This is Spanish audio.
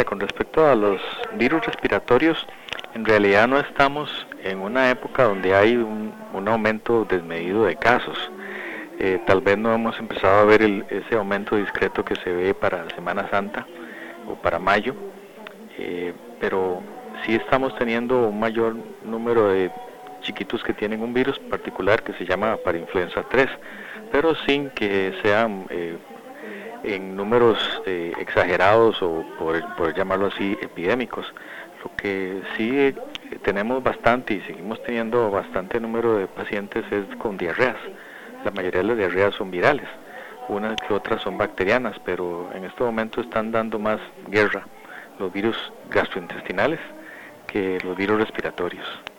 con respecto a los virus respiratorios, en realidad no estamos en una época donde hay un aumento desmedido de casos. Tal vez no hemos empezado a ver ese aumento discreto que se ve para Semana Santa o para mayo, pero sí estamos teniendo un mayor número de chiquitos que tienen un virus particular que se llama parainfluenza 3, pero sin que sean en números exagerados o por llamarlo así epidémicos. Lo que sí tenemos bastante y seguimos teniendo bastante número de pacientes es con diarreas. La mayoría de las diarreas son virales, unas que otras son bacterianas, pero en este momento están dando más guerra los virus gastrointestinales que los virus respiratorios.